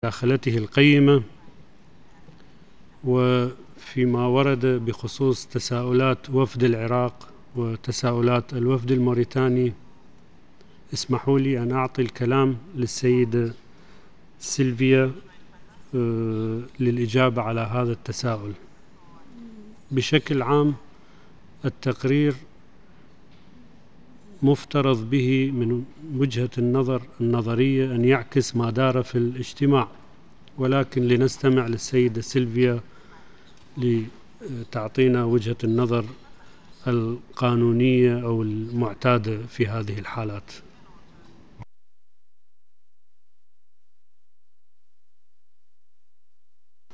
مداخلته القيمة وفيما ورد بخصوص تساؤلات وفد العراق وتساؤلات الوفد الموريتاني. اسمحوا لي أن أعطي الكلام للسيدة سيلفيا للإجابة على هذا التساؤل. بشكل عام التقرير مفترض به من وجهة النظر النظرية أن يعكس ما دار في الاجتماع، ولكن لنستمع للسيدة سيلفيا لتعطينا وجهة النظر القانونية أو المعتادة في هذه الحالات.